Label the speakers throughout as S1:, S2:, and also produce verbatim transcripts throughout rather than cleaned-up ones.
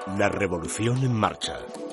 S1: La revolución en marcha.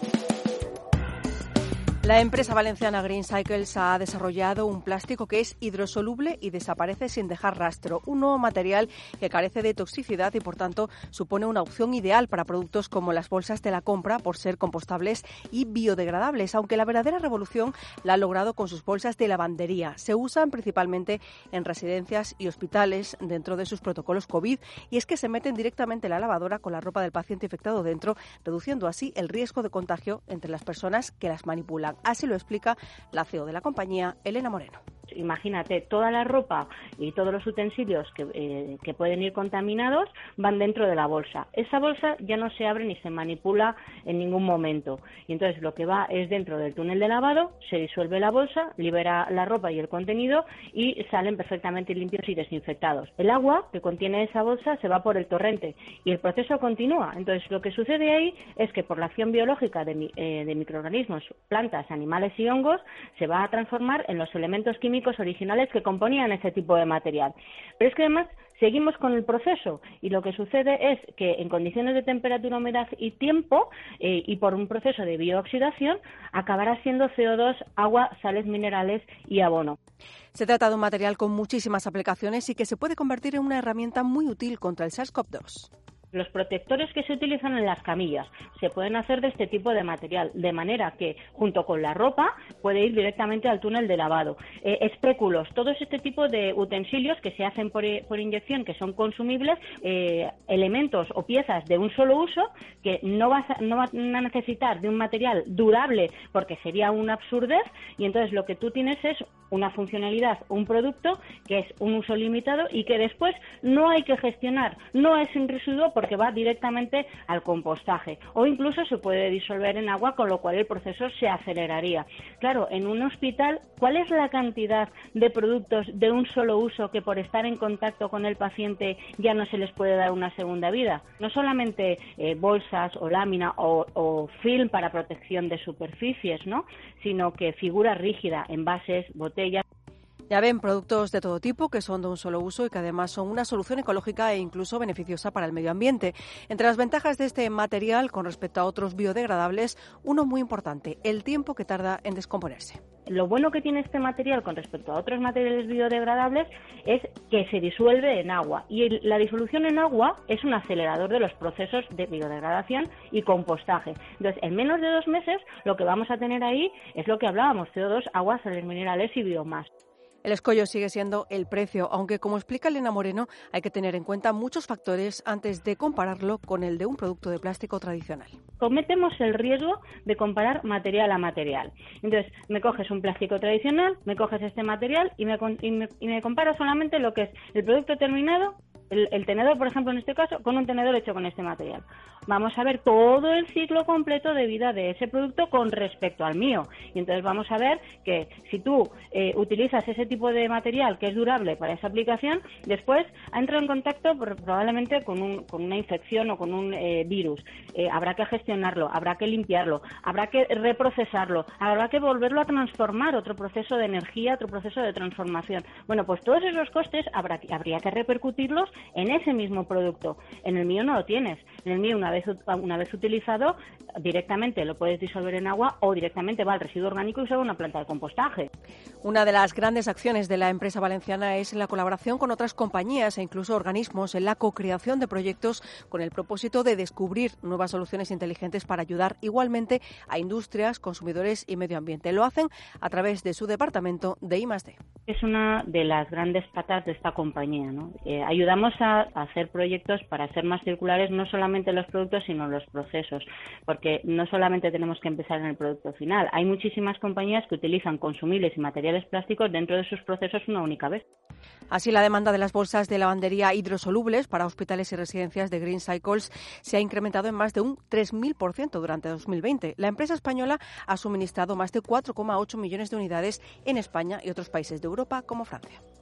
S2: La empresa valenciana Green Cycles ha desarrollado un plástico que es hidrosoluble y desaparece sin dejar rastro. Un nuevo material que carece de toxicidad y, por tanto, supone una opción ideal para productos como las bolsas de la compra por ser compostables y biodegradables, aunque la verdadera revolución la ha logrado con sus bolsas de lavandería. Se usan principalmente en residencias y hospitales dentro de sus protocolos COVID, y es que se meten directamente en la lavadora con la ropa del paciente infectado dentro, reduciendo así el riesgo de contagio entre las personas que las manipulan. Así lo explica la C E O de la compañía, Elena Moreno.
S3: Imagínate, toda la ropa y todos los utensilios que, eh, que pueden ir contaminados van dentro de la bolsa. Esa bolsa ya no se abre ni se manipula en ningún momento. Y entonces lo que va es dentro del túnel de lavado, se disuelve la bolsa, libera la ropa y el contenido y salen perfectamente limpios y desinfectados. El agua que contiene esa bolsa se va por el torrente y el proceso continúa. Entonces lo que sucede ahí es que por la acción biológica de, eh, de microorganismos, plantas, animales y hongos, se va a transformar en los elementos químicos originales que componían ese tipo de material. Pero es que además seguimos con el proceso y lo que sucede es que en condiciones de temperatura, humedad y tiempo eh, y por un proceso de biooxidación acabará siendo C O dos, agua, sales minerales y abono.
S2: Se trata de un material con muchísimas aplicaciones y que se puede convertir en una herramienta muy útil contra el SARS-CoV dos.
S3: Los protectores que se utilizan en las camillas se pueden hacer de este tipo de material, de manera que, junto con la ropa, puede ir directamente al túnel de lavado. Eh, espéculos, todos este tipo de utensilios que se hacen por, por inyección, que son consumibles, eh, elementos o piezas de un solo uso, que no, vas a, no van a necesitar de un material durable, porque sería una absurdez, y entonces lo que tú tienes es una funcionalidad, un producto que es un uso limitado y que después no hay que gestionar, no es un residuo porque va directamente al compostaje o incluso se puede disolver en agua, con lo cual el proceso se aceleraría. Claro, en un hospital, ¿cuál es la cantidad de productos de un solo uso que por estar en contacto con el paciente ya no se les puede dar una segunda vida? No solamente eh, bolsas o lámina o, o film para protección de superficies, ¿no?, sino que figura rígida, envases, botellas.
S2: Ya ven, productos de todo tipo que son de un solo uso y que además son una solución ecológica e incluso beneficiosa para el medio ambiente. Entre las ventajas de este material con respecto a otros biodegradables, uno muy importante, el tiempo que tarda en descomponerse.
S3: Lo bueno que tiene este material con respecto a otros materiales biodegradables es que se disuelve en agua y la disolución en agua es un acelerador de los procesos de biodegradación y compostaje. Entonces, en menos de dos meses lo que vamos a tener ahí es lo que hablábamos, C O dos, agua, sales minerales y biomasa.
S2: El escollo sigue siendo el precio, aunque, como explica Elena Moreno, hay que tener en cuenta muchos factores antes de compararlo con el de un producto de plástico tradicional.
S3: Cometemos el riesgo de comparar material a material. Entonces, me coges un plástico tradicional, me coges este material y me, y me, y me comparo solamente lo que es el producto terminado, el, el tenedor, por ejemplo, en este caso, con un tenedor hecho con este material. Vamos a ver todo el ciclo completo de vida de ese producto con respecto al mío. Y entonces vamos a ver que si tú eh, utilizas ese tipo de material que es durable para esa aplicación, después ha entrado en contacto probablemente con, un, con una infección o con un eh, virus. Eh, habrá que gestionarlo, habrá que limpiarlo, habrá que reprocesarlo, habrá que volverlo a transformar, otro proceso de energía, otro proceso de transformación. Bueno, pues todos esos costes habrá, habría que repercutirlos en ese mismo producto. En el mío no lo tienes. En el mío, una vez, una vez utilizado, directamente lo puedes disolver en agua o directamente va al residuo orgánico y se va a una planta de compostaje.
S2: Una de las grandes acciones de la empresa valenciana es la colaboración con otras compañías e incluso organismos en la co-creación de proyectos con el propósito de descubrir nuevas soluciones inteligentes para ayudar igualmente a industrias, consumidores y medio ambiente. Lo hacen a través de su departamento de I más D.
S3: Es una de las grandes patas de esta compañía, ¿no? Eh, ayudamos a, a hacer proyectos para ser más circulares, no solamente los productos, sino los procesos, porque no solamente tenemos que empezar en el producto final. Hay muchísimas compañías que utilizan consumibles y materiales plásticos dentro de sus procesos una única vez.
S2: Así, la demanda de las bolsas de lavandería hidrosolubles para hospitales y residencias de Green Cycles se ha incrementado en más de un tres mil por ciento durante dos mil veinte. La empresa española ha suministrado más de cuatro coma ocho millones de unidades en España y otros países de Europa como Francia.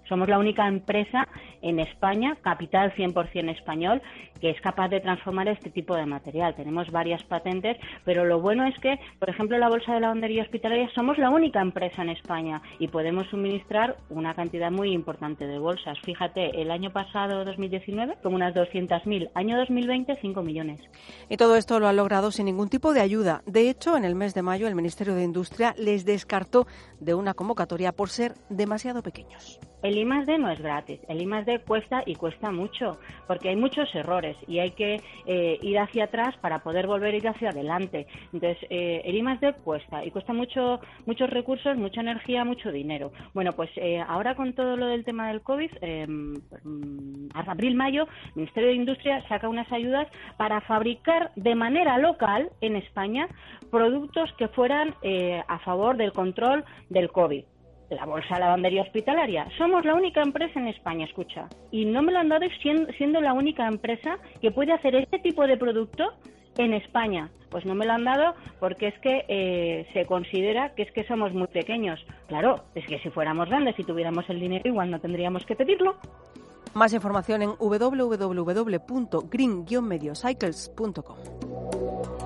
S3: Somos la única empresa en España, capital cien por ciento español, que es capaz de transformar este tipo de material. Tenemos varias patentes, pero lo bueno es que, por ejemplo, la bolsa de lavandería hospitalaria somos la única empresa en España y podemos suministrar una cantidad muy importante de bolsas. Fíjate, el año pasado, dos mil diecinueve, como unas doscientas mil. Año dos mil veinte, cinco millones.
S2: Y todo esto lo han logrado sin ningún tipo de ayuda. De hecho, en el mes de mayo, el Ministerio de Industria les descartó de una convocatoria por ser demasiado pequeños.
S3: El I más D no es gratis, el I más D cuesta y cuesta mucho, porque hay muchos errores y hay que eh, ir hacia atrás para poder volver a ir hacia adelante. Entonces, eh, el I más D cuesta y cuesta mucho, muchos recursos, mucha energía, mucho dinero. Bueno, pues eh, ahora con todo lo del tema del COVID, eh, abril-mayo, el Ministerio de Industria saca unas ayudas para fabricar de manera local en España productos que fueran eh, a favor del control del COVID. La bolsa de lavandería hospitalaria. Somos la única empresa en España, escucha. Y no me lo han dado siendo, siendo la única empresa que puede hacer este tipo de producto en España. Pues no me lo han dado porque es que eh, se considera que es que somos muy pequeños. Claro, es que si fuéramos grandes y tuviéramos el dinero, igual no tendríamos que pedirlo.
S2: Más información en w w w punto green guion medio cycles punto com.